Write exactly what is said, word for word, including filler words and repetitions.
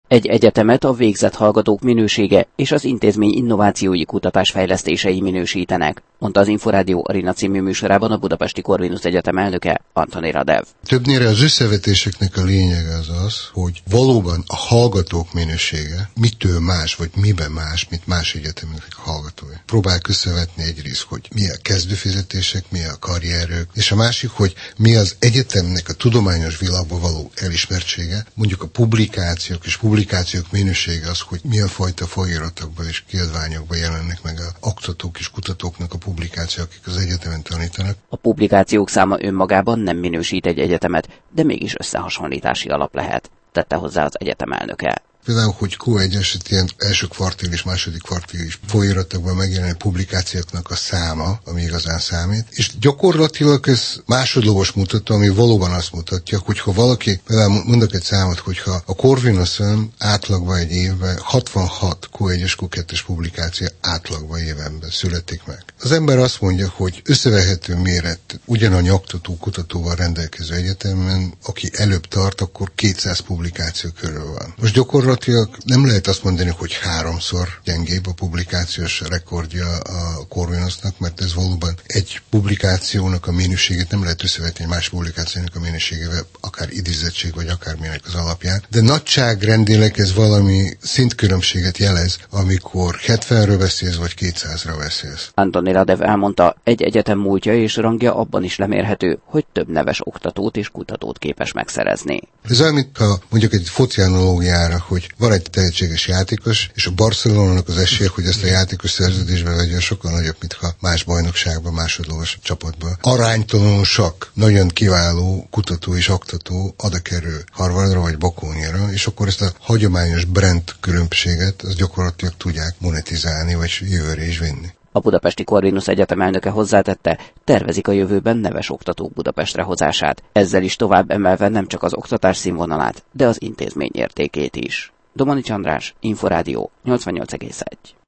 Egy egyetemet a végzett hallgatók minősége és az intézmény innovációi kutatás fejlesztései minősítenek, mondta az Inforádió Arena című műsorában a Budapesti Corvinus Egyetem elnöke, Antoni Radev. Többnyire az összevetéseknek a lényege az az, hogy valóban a hallgatók minősége mitől más, vagy miben más, mint más egyetemeknek a hallgatói. Próbálják összevetni egyrészt, hogy mi a kezdőfizetések, mi a karrierök, és a másik, hogy mi az egyetemnek a tudományos világban való elismertsége, mondjuk a publikációk és publikációk publikációk minősége az, hogy milyen fajta folyóiratokban és kiadványokban jelennek meg a oktatók és kutatóknak a publikációk, akik az egyetemen tanítanak. A publikációk száma önmagában nem minősít egy egyetemet, de mégis összehasonlítási alap lehet, tette hozzá az egyetem elnöke. Például, hogy Q egy esetén első kvartil és második kvartil is folyóiratokban megjelenő publikációknak a száma, ami igazán számít. És gyakorlatilag ez másodlagos mutató, ami valóban azt mutatja, hogy ha valaki, például mondok egy számot, hogyha a Corvinuson átlagban egy évben hatvanhat Q egyes, Q kettes publikáció átlagban évenben születik meg. Az ember azt mondja, hogy összevehető méret ugyanannyi oktató, kutatóval rendelkező egyetemen, aki előbb tart, akkor kétszáz publikáció körül van. Most gyakorlatilag nem lehet azt mondani, hogy háromszor gyengébb a publikációs rekordja a Corvinusnak, mert ez valóban egy publikációnak a minőségét nem lehet összevetni egy más publikációnak a minőségével, akár idézettség, vagy akármilyenek az alapján. De nagyságrendileg ez valami szintkülönbséget jelez, amikor hetvenről beszélsz, vagy kétszázra beszélsz. Antoni Radev elmondta, egy egyetem múltja és rangja abban is lemérhető, hogy több neves oktatót és kutatót képes megszerezni. Ez olyan, mintha mondjuk egy foci analógiára, hogy van egy tehetséges játékos, és a Barcelonának az esélye, hogy ezt a játékos szerződésbe vegyen, sokkal nagyobb, mintha más bajnokságban, másodlagos csapatban. Aránytalanul sok, nagyon kiváló kutató és oktató oda kerül Harvardra vagy Bocconiára, és akkor ezt a hagyományos brand különbséget az gyakorlatilag tudják monetizálni, vagy jövőre is vinni. A Budapesti Corvinus Egyetem elnöke hozzátette, tervezik a jövőben neves oktatók Budapestre hozását, ezzel is tovább emelve nem csak az oktatás színvonalát, de az intézmény értékét is. Domanics András, Inforádió, nyolcvannyolc egész egy.